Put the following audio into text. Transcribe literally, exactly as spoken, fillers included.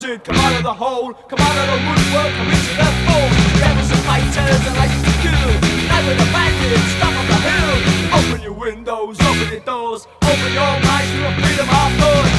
Come out of the hole, come out of the woodwork, come into the fold. Devils and fighters and lights to kill. Night with a bandit, stop on the hill. Open your windows, open your doors, open your minds to a freedom of thought.